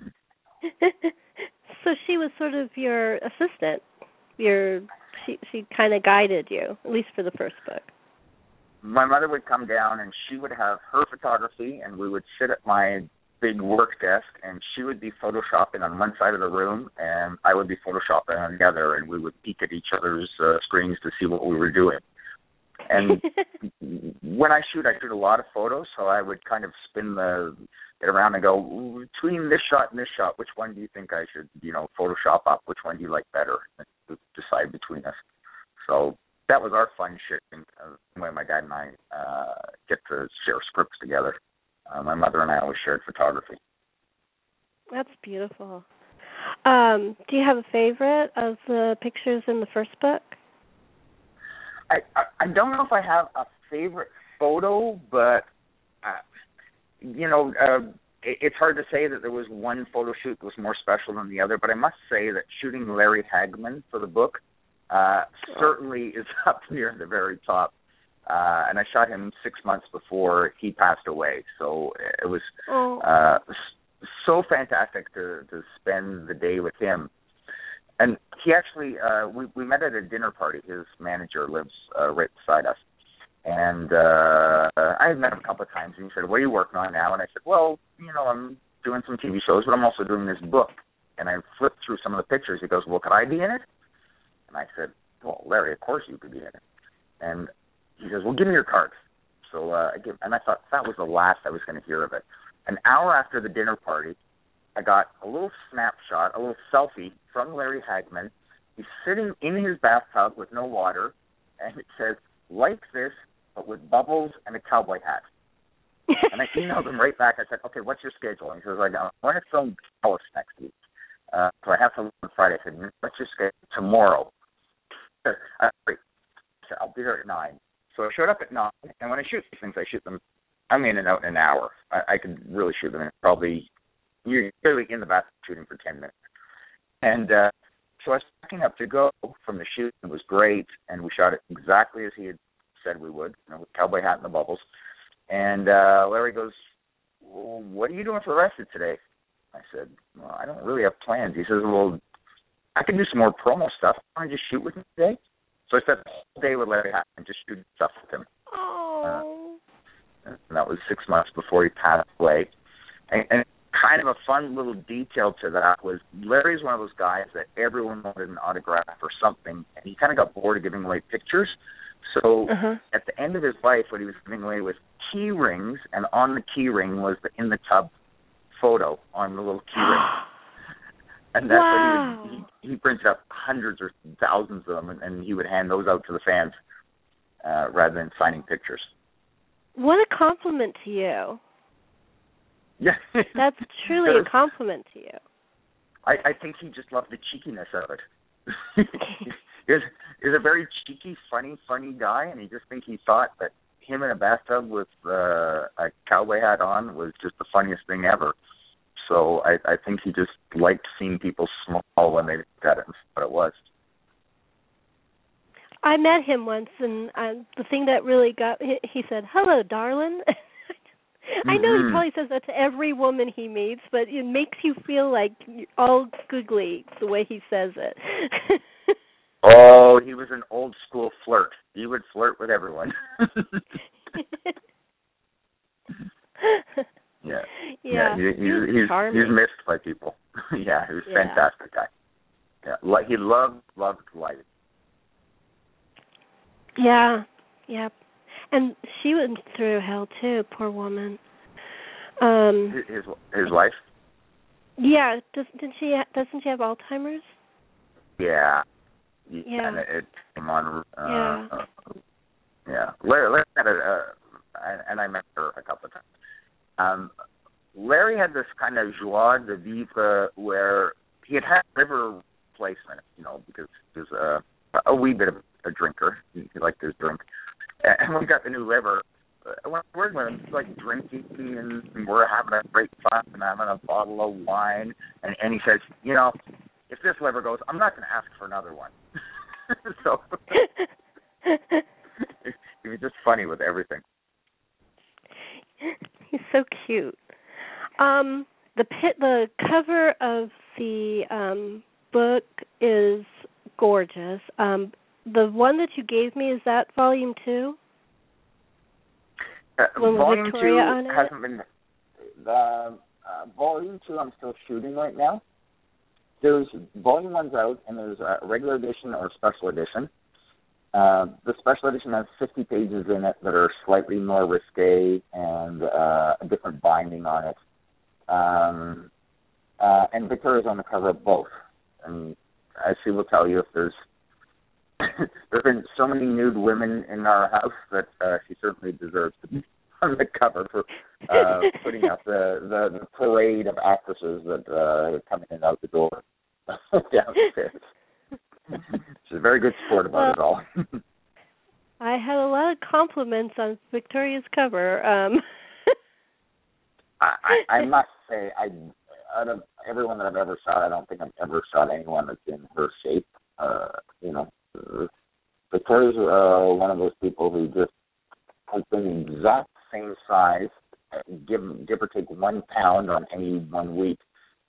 So she was sort of your assistant. Your she she kind of guided you, at least for the first book. My mother would come down, and she would have her photography, and we would sit at my big work desk, and she would be photoshopping on one side of the room, and I would be photoshopping on the other, and we would peek at each other's uh, screens to see what we were doing. And when I shoot, I shoot a lot of photos, so I would kind of spin the it around and go, between this shot and this shot, which one do you think I should, you know, Photoshop up? Which one do you like better? And decide between us. So that was our fun shit, and uh, when my dad and I uh, get to share scripts together. Uh, my mother and I always shared photography. That's beautiful. Um, do you have a favorite of the pictures in the first book? I, I, I don't know if I have a favorite photo, but, uh, you know, uh, it, it's hard to say that there was one photo shoot that was more special than the other, but I must say that shooting Larry Hagman for the book uh, certainly is up near the very top. Uh, and I shot him six months before he passed away. So it was oh. uh, so fantastic to, to spend the day with him. And he actually, uh, we, we met at a dinner party. His manager lives uh, right beside us. And uh, I had met him a couple of times, and he said, what are you working on now? And I said, well, you know, I'm doing some T V shows, but I'm also doing this book. And I flipped through some of the pictures. He goes, well, could I be in it? And I said, well, Larry, of course you could be in it. And he says, well, give me your card. So uh, I give, and I thought that was the last I was going to hear of it. An hour after the dinner party, I got a little snapshot, a little selfie from Larry Hagman. He's sitting in his bathtub with no water, and it says, like this, but with bubbles and a cowboy hat. And I emailed him right back. I said, okay, what's your schedule? And he says, I'm going to film Dallas next week. Uh, so I have to leave on Friday. I said, what's your schedule? Tomorrow. I said, I'll be there at nine. So I showed up at nine, and when I shoot these things, I shoot them, I'm in and out in an hour. I, I could really shoot them in probably, you're clearly in the bathroom shooting for ten minutes. And uh, so I was packing up to go from the shoot. It was great, and we shot it exactly as he had said we would, you know, with cowboy hat and the bubbles. And uh, Larry goes, well, what are you doing for the rest of today? I said, well, I don't really have plans. He says, well, I can do some more promo stuff. Why don't you shoot with me today? So I spent the whole day with Larry Hackman and just shoot stuff with him. Oh. Uh, and that was six months before he passed away. And, and kind of a fun little detail to that was Larry's one of those guys that everyone wanted an autograph or something, and he kind of got bored of giving away pictures. So uh-huh. at the end of his life, what he was giving away was key rings, and on the key ring was the in the tub photo on the little key ring. And that's wow. what he would, he, he printed up hundreds or thousands of them, and, and he would hand those out to the fans uh, rather than signing pictures. What a compliment to you. Yeah. That's truly a compliment to you. I, I think he just loved the cheekiness of it. he, was, he was a very cheeky, funny, funny guy, and he just think he thought that him in a bathtub with uh, a cowboy hat on was just the funniest thing ever. So I, I think he just liked seeing people smile when they looked at it and what it was. I met him once, and uh, the thing that really got he, he said, "Hello, darling." I know mm-hmm. he probably says that to every woman he meets, but it makes you feel like you're all googly the way he says it. Oh, he was an old school flirt. He would flirt with everyone. yeah. Yeah. He, he, he was he's, charming. he's missed by people. yeah, he was a yeah. fantastic guy. Yeah, he loved, loved life. Yeah, yeah. And she went through hell too, poor woman. Um, his his wife. Yeah, does did she ha- doesn't she have Alzheimer's? Yeah. Yeah. And it, it came on. Uh, yeah. Uh, yeah. Larry, Larry had a, uh, and I met her a couple of times. Um, Larry had this kind of joie de vivre where he had had liver replacement, you know, because he was a, a wee bit of a drinker. He, he liked his drink. And when we got the new liver, uh, when we're with him, like drinking, and we're having a great fun, and having a bottle of wine, and, and he says, you know, if this liver goes, I'm not going to ask for another one. so he was just funny with everything. He's so cute. Um, the pit, the cover of the um, book is gorgeous. Um, the one that you gave me, is that volume two? Uh, one with volume Victoria two on it? hasn't been. The uh, volume two, I'm still shooting right now. There's volume one's out, and there's a regular edition or special edition. Uh, the special edition has fifty pages in it that are slightly more risque and uh, a different binding on it. Um, uh, and Victoria's on the cover of both. And as she will tell you, if there's there's been so many nude women in our house that uh, she certainly deserves to be on the cover for uh, putting out the, the, the parade of actresses that uh, are coming in and out the door downstairs. She's a very good sport about well, it all. I had a lot of compliments on Victoria's cover. Um. I, I, I must say, I out of everyone that I've ever shot, I don't think I've ever shot anyone that's in her shape. Uh, you know, uh, Victoria's uh, one of those people who just has been the exact same size, give give or take one pound on any one week.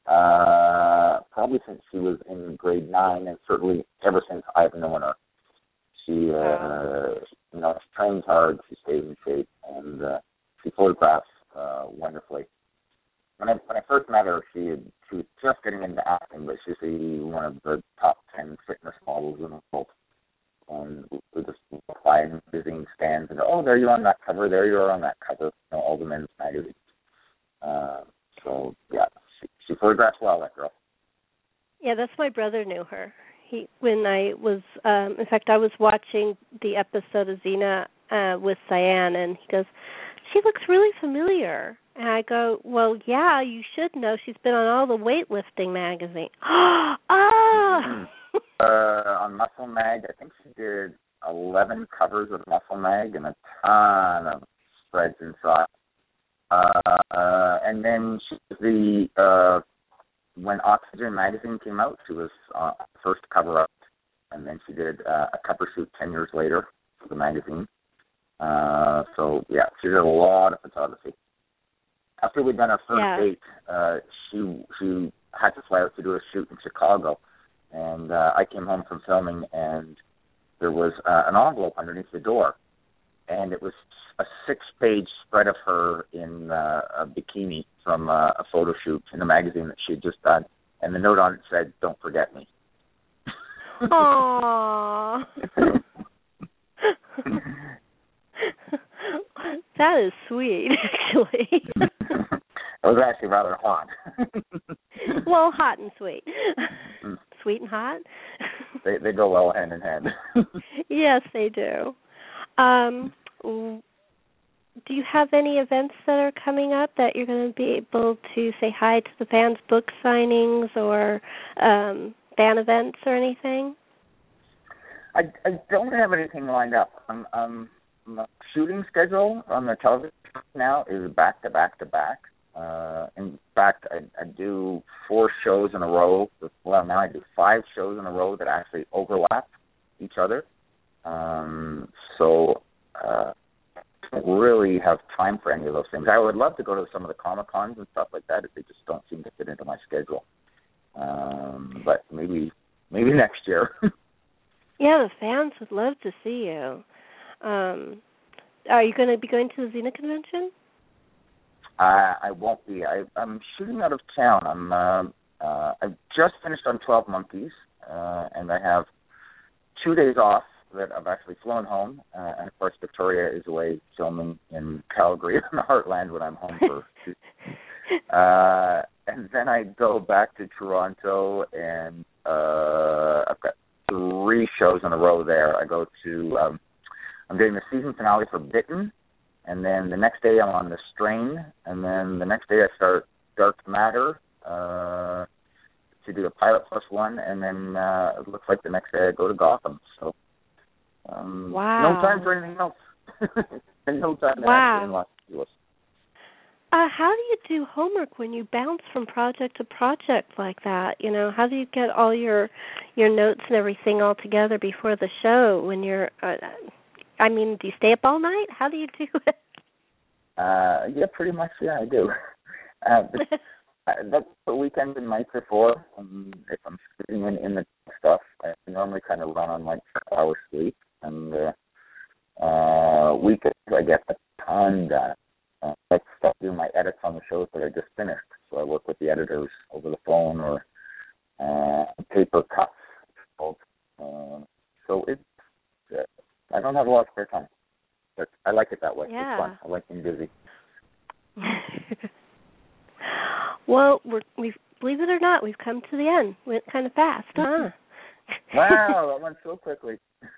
Uh, probably since she was in grade nine, and certainly ever since I've known her. She, uh, you know, she trains hard, she stays in shape, and uh, she photographs uh, wonderfully. When I when I first met her, she had, she was just getting into acting, but she's a, one of the top ten fitness models in the world. And we just apply in visiting stands and go, oh, there you are on that cover, there you are on that cover, you know, all the men's magazines. Uh, so yeah. She photographs well, that girl. Yeah, that's my brother knew her. He when I was, um, in fact, I was watching the episode of Xena uh, with Cyan, and he goes, "She looks really familiar." And I go, "Well, yeah, you should know. She's been on all the weightlifting magazines." Oh. mm-hmm. uh, on Muscle Mag, I think she did eleven covers of Muscle Mag and a ton of spreads inside. Uh, uh, and then she was the, uh, when Oxygen magazine came out, she was uh, first cover up, and then she did uh, a cover shoot ten years later for the magazine. Uh, so, yeah, she did a lot of photography. after we'd done our first yeah. date, uh, she she had to fly out to do a shoot in Chicago, and uh, I came home from filming, and there was uh, an envelope underneath the door, and it was a six-page spread of her in uh, a bikini from uh, a photo shoot in a magazine that she had just done, and the note on it said, "Don't forget me." Aww. That is sweet, actually. It was actually rather hot. Well, hot and sweet. Mm. Sweet and hot? They they go well hand in hand. Yes, they do. Um, do you have any events that are coming up that you're going to be able to say hi to the fans, book signings, or um, fan events or anything? I, I don't have anything lined up. I'm, I'm, my shooting schedule on the television now is back to back to back. Uh, in fact, I, I do four shows in a row. Well, now I do five shows in a row that actually overlap each other. Um, so uh, I don't really have time for any of those things. I would love to go to some of the Comic-Cons and stuff like that if they just don't seem to fit into my schedule. Um, but maybe maybe next year. Yeah, the fans would love to see you. Um, are you going to be going to the Xena convention? Uh, I won't be. I, I'm shooting out of town. I'm. Uh, uh, I've just finished on twelve Monkeys, uh, and I have two days off that I've actually flown home. Uh, and of course, Victoria is away filming in Calgary, in the Heartland, when I'm home for. uh, and then I go back to Toronto, and uh, I've got three shows in a row there. I go to. Um, I'm doing the season finale for Bitten. And then the next day I'm on The Strain, and then the next day I start Dark Matter uh, to do the pilot plus one, and then uh, it looks like the next day I go to Gotham. So um, wow. no time for anything else. And no time to wow. actually in Los Angeles. Uh, how do you do homework when you bounce from project to project like that? You know, how do you get all your your notes and everything all together before the show when you're uh, I mean, do you stay up all night? How do you do it? Uh, yeah, pretty much, yeah, I do. Uh, but, uh, that's what weekends and nights are for. Um, if I'm sitting in, in the stuff, I normally kind of run on like four hours sleep. And uh, uh, weekends, I get a ton done. Uh, I start doing my edits on the shows that I just finished. So I work with the editors over the phone or uh, paper cuts. Uh, so it's uh, I don't have a lot of spare time, but I like it that way. Yeah. It's fun. I like being busy. Well, we're, we've believe it or not, we've come to the end. Went kind of fast, huh? Wow, that went so quickly.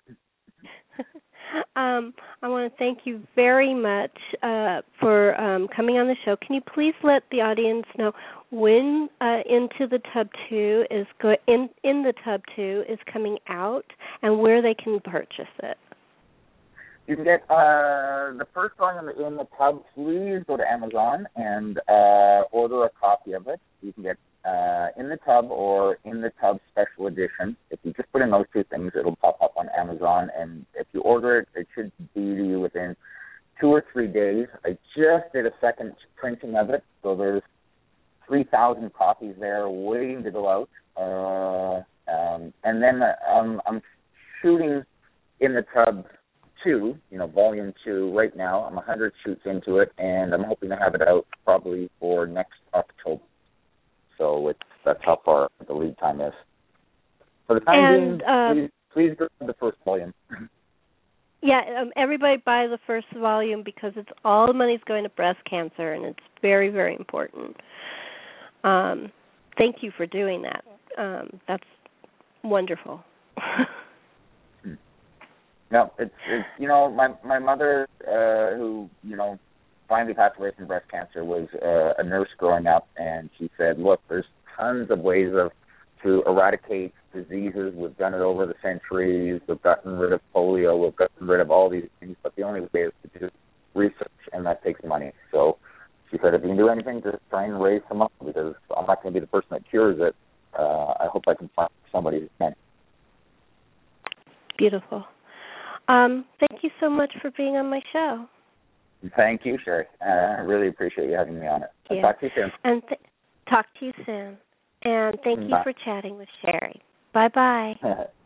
um, I want to thank you very much uh, for um, coming on the show. Can you please let the audience know when uh, Into the Tub two is go- in in the Tub two is coming out and where they can purchase it? You can get uh, the first volume in the Tub. Please go to Amazon and uh, order a copy of it. You can get uh, In the Tub or In the Tub Special Edition. If you just put in those two things, it'll pop up on Amazon. And if you order it, it should be to you within two or three days. I just did a second printing of it, so there's three thousand copies there waiting to go out. Uh, um, and then uh, um, I'm shooting In the Tub two, you know, volume two right now. I'm one hundred shoots into it, and I'm hoping to have it out probably for next October. So it's, that's how far the lead time is. For the time and, being, uh, please, please go to the first volume. Yeah, um, everybody buy the first volume because it's all the money's going to breast cancer, and it's very, very important. Um, thank you for doing that. Um, that's wonderful. No, it's, it's you know, my my mother, uh, who, you know, finally passed away from breast cancer, was uh, a nurse growing up, and she said, look, there's tons of ways of to eradicate diseases. We've done it over the centuries. We've gotten rid of polio. We've gotten rid of all these things, but the only way is to do research, and that takes money. So she said, if you can do anything, just try and raise some money, because I'm not going to be the person that cures it. Uh, I hope I can find somebody who can. Beautiful. Um, thank you so much for being on my show. Thank you, Sherry. Uh, I really appreciate you having me on it. I'll talk to you soon. And th- talk to you soon. And thank you Bye. for chatting with Sherry. Bye-bye.